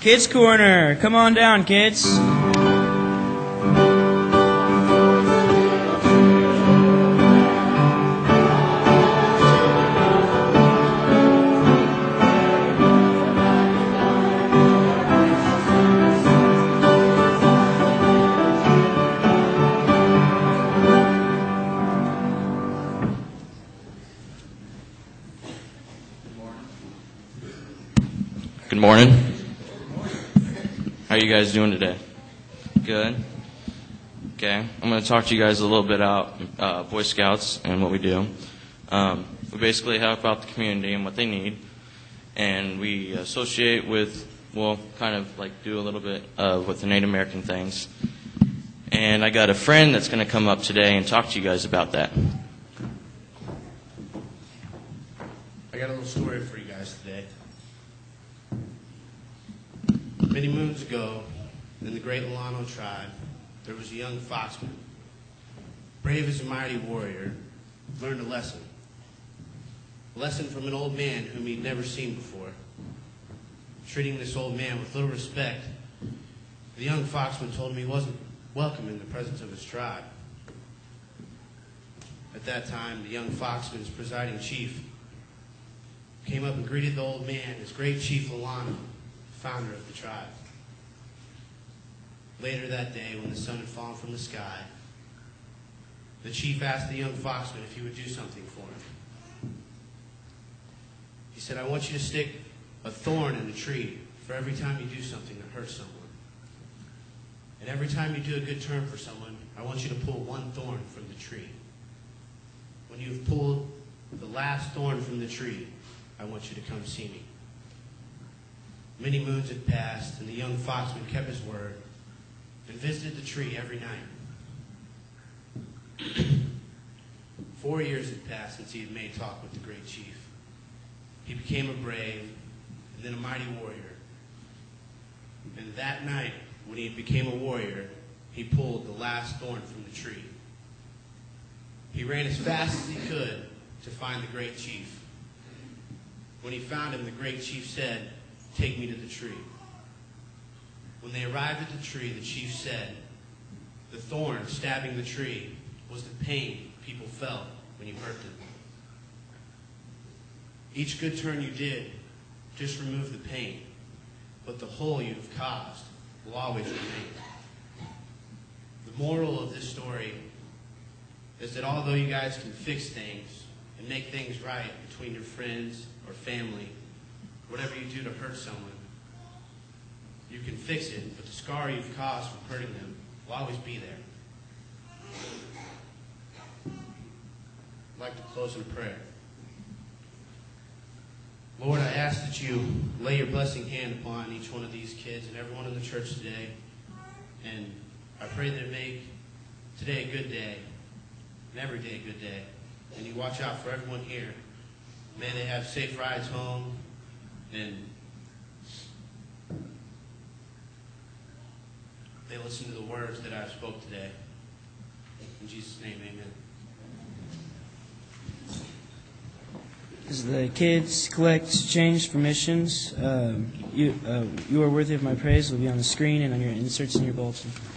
Kids Corner. Come on down, kids. Good morning. How are you guys doing today? Good? Okay. I'm going to talk to you guys a little bit about Boy Scouts and what we do. We basically help out the community and what they need. And we associate with, well, kind of like do a little bit with the Native American things. And I got a friend that's going to come up today and talk to you guys about that. I got a little story for you guys today. Many moons ago, in the great Llano tribe, there was a young foxman. Brave as a mighty warrior, learned a lesson. A lesson from an old man whom he'd never seen before. Treating this old man with little respect, the young foxman told him he wasn't welcome in the presence of his tribe. At that time, the young foxman's presiding chief came up and greeted the old man as Great Chief Llano, founder of the tribe. Later that day, when the sun had fallen from the sky, the chief asked the young foxman if he would do something for him. He said, I want you to stick a thorn in a tree for every time you do something that hurts someone. And every time you do a good turn for someone, I want you to pull one thorn from the tree. When you've pulled the last thorn from the tree, I want you to come see me. Many moons had passed, and the young foxman kept his word and visited the tree every night. 4 years had passed since he had made talk with the great chief. He became a brave and then a mighty warrior. And that night, when he became a warrior, he pulled the last thorn from the tree. He ran as fast as he could to find the great chief. When he found him, the great chief said, take me to the tree. When they arrived at the tree, the chief said, the thorn stabbing the tree was the pain people felt when you hurt them. Each good turn you did just removed the pain, but the hole you have caused will always remain. The moral of this story is that although you guys can fix things and make things right between your friends or family, whatever you do to hurt someone, you can fix it, but the scar you've caused from hurting them will always be there. I'd like to close in prayer. Lord, I ask that you lay your blessing hand upon each one of these kids and everyone in the church today. And I pray that it make today a good day, and every day a good day. And you watch out for everyone here. May they have safe rides home, and they listen to the words that I spoke today. In Jesus' name, amen. As the kids collect change for missions, you are worthy of my praise will be on the screen and on your inserts in your bulletin.